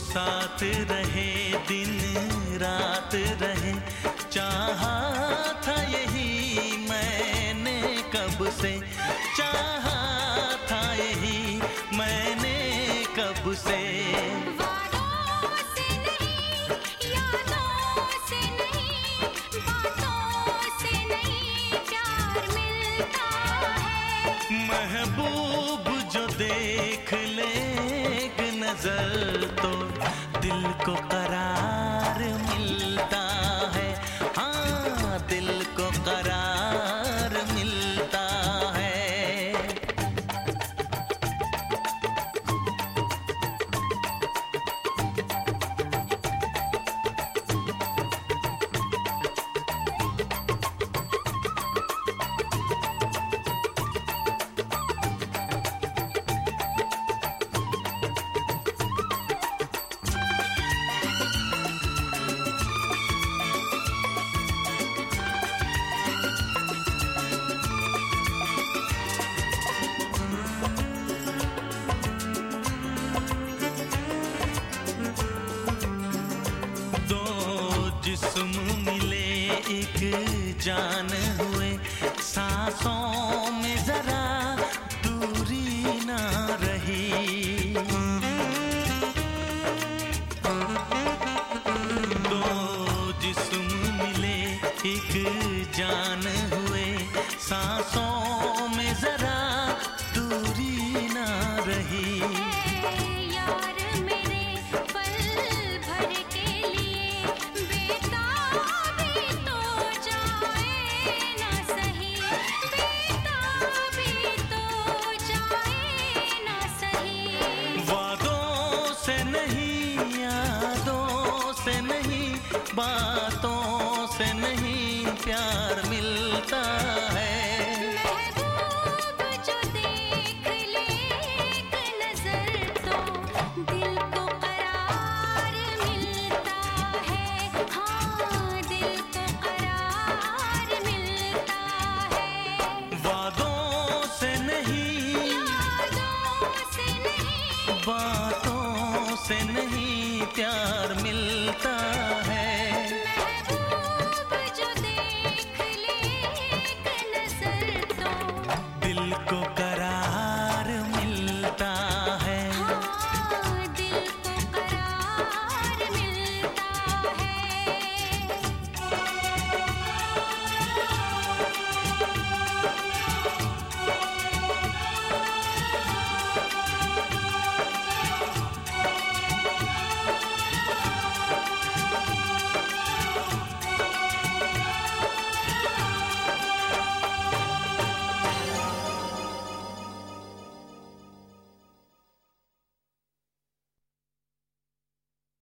साथ रहे, दिन रात रहे, चाहा था यही मैंने कब से, चाहा था यही मैंने कब से। वादों से नहीं, यादों से नहीं, बातों से नहीं प्यार मिलता है। महबूब जो देख ले एक नजर तो दिल को करार मिलता है, हाँ दिल को करार मिलता है। जिस्म मिले एक जान हुए, सांसों में जरा दूरी ना रही। दो जिस्म मिले एक जान हुए, सांसों में जरा दूरी ना रही। बातों से नहीं प्यार मिलता है। महबूब जो देख ले एक नजर तो दिल को करार मिलता है, हाँ दिल को करार मिलता है। वादों से नहीं, यादों से नहीं, बातों से नहीं प्यार मिलता